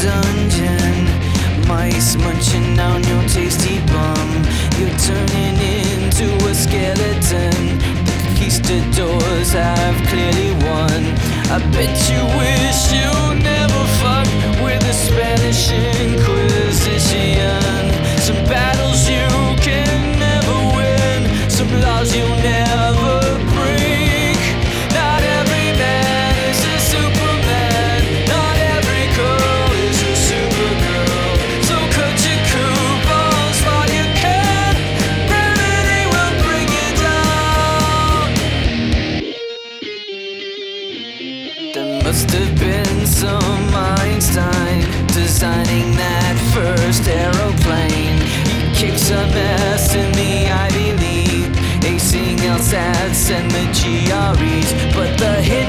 dungeon. Mice munching on your tasty bum. You're turning into a skeleton. The conquistadors have clearly won. I bet you wish you never fucked with the Spanish Inquisition. Some battles you can never win, some laws you'll never break. Not every man is a Superman, not every girl is a Supergirl. So cut your coupons while you can. Gravity will bring you down. There must have been some Einstein designing that first aeroplane. He kicks some ass in the Ivy League, acing LSATs and the GREs, but the